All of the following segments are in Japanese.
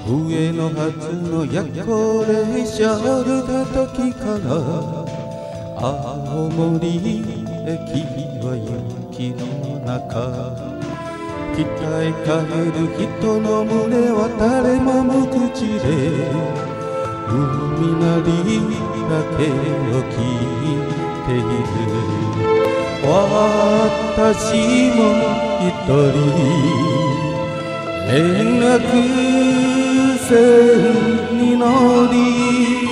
上野発の夜行列車降りた時から青森駅は雪の中、北へ帰る人の群れは誰も無口で海なりだけを聞いている。私も一人連絡船に乗り、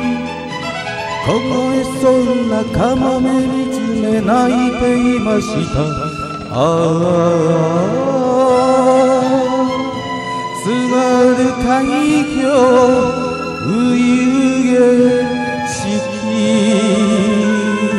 凍えそうなカモメ見つめ泣いていました。ああ、津軽海峡うゆげしき、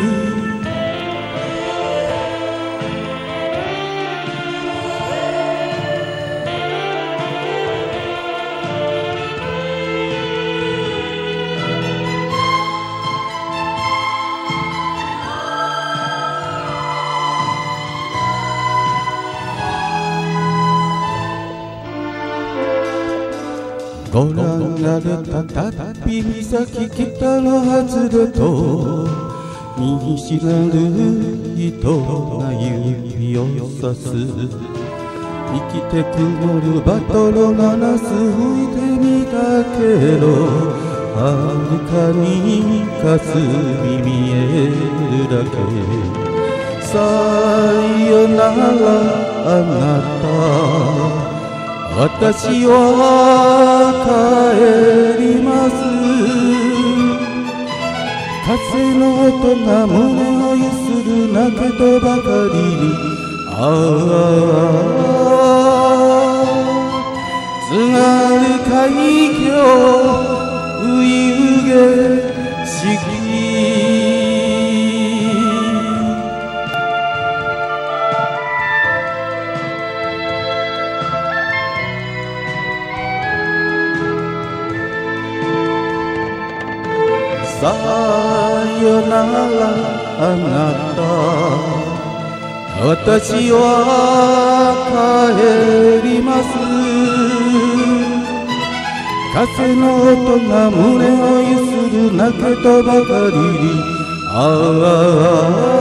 ご覧なれた旅岬北の外れと見知らぬ人が指をさす。生きて曇るバトルのナス吹いてみたけど、はるかに霞見えるだけ。さよならあなた、私は帰ります。風の音が胸をゆする泣けとばかりに、ああ、津軽海峡うゆげしき。さよならあなた、私は帰ります。風の音が胸をゆする泣けとばかりに、ああ